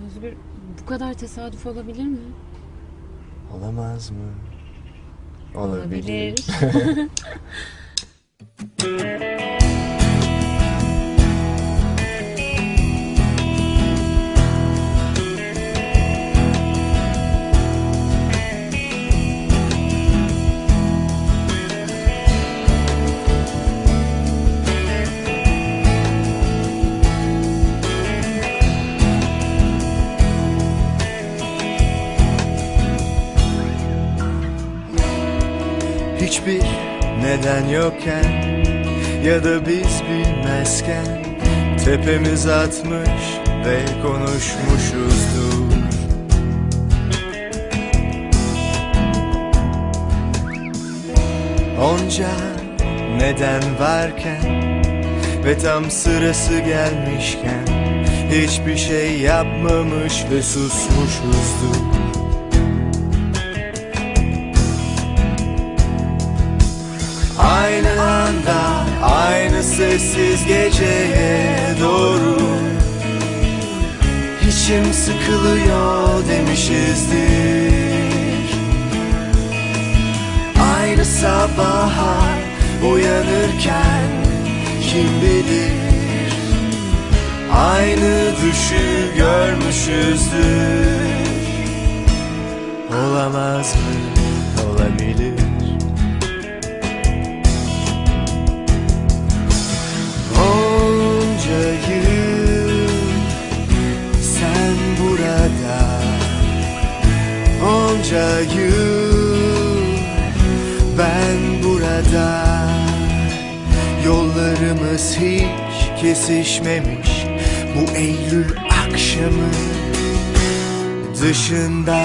Özgür, bu kadar tesadüf olabilir mi? Olamaz mı? Olabilir. Hiçbir neden yokken ya da biz bilmezken tepemiz atmış ve konuşmuşuzdur. Onca neden varken ve tam sırası gelmişken hiçbir şey yapmamış ve susmuşuzdur. Aynı anda, aynı sessiz geceye doğru içim sıkılıyor demişizdir. Aynı sabaha uyanırken kim bilir aynı düşü görmüşüzdür. Olamaz mı? Olabilir. Onca yıl ben burada, yollarımız hiç kesişmemiş bu Eylül akşamı dışında.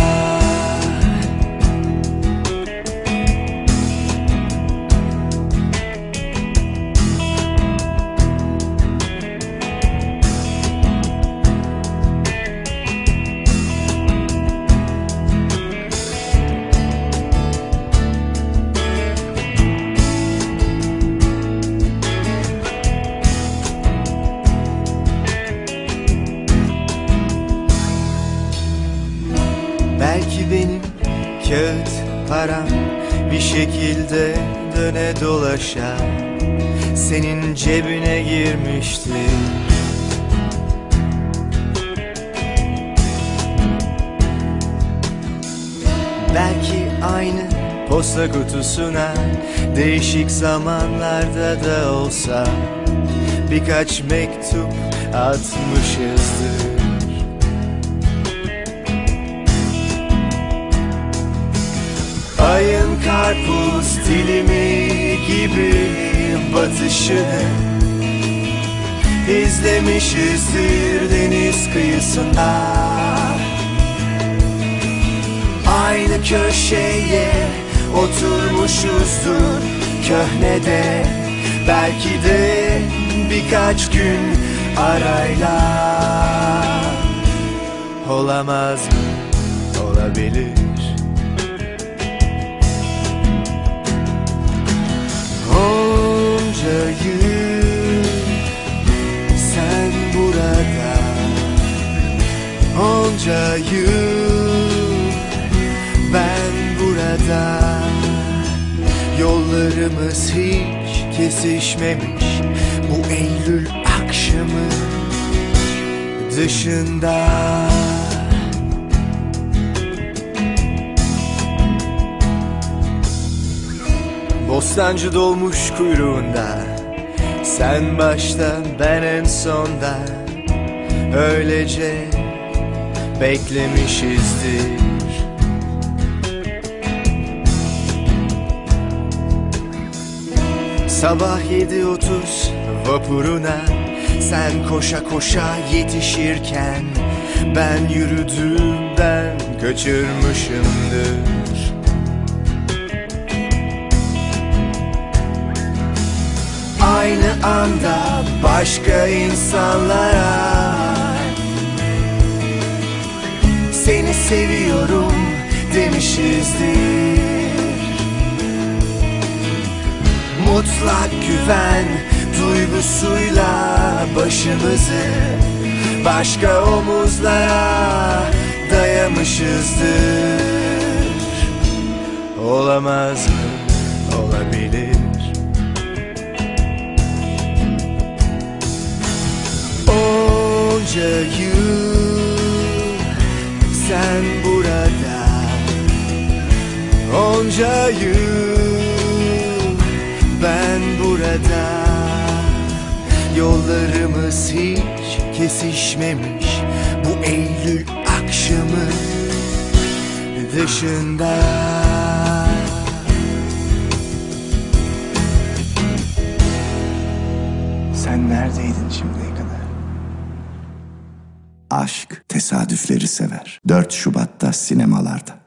Belki benim kağıt param bir şekilde döne dolaşa senin cebine girmiştir. Belki aynı posta kutusuna değişik zamanlarda da olsa birkaç mektup atmışızdır. Ayın karpuz dilimi gibi batışını izlemişizdir deniz kıyısında. Aynı köşeye oturmuşuzdur köhnede, belki de birkaç gün arayla. Olamaz mı? Olabilir. Onca yıl sen burada, onca yıl ben burada, yollarımız hiç kesişmemiş bu Eylül akşamı dışında. Bostancı dolmuş kuyruğunda, sen başta ben en sonda, öylece beklemişizdir. Sabah 7:30 vapuruna sen koşa koşa yetişirken ben yürüdüğümden kaçırmışımdır. Aynı anda başka insanlara seni seviyorum demişizdir. Mutlak güven duygusuyla başımızı başka omuzlara dayamışızdır. Olamaz mı? Olabilir. Onca yıl sen burada, onca yıl ben burada. Yollarımız hiç kesişmemiş bu Eylül akşamı dışında. Sen neredeydin şimdiye kadar? Aşk tesadüfleri sever. 4 Şubat'ta sinemalarda.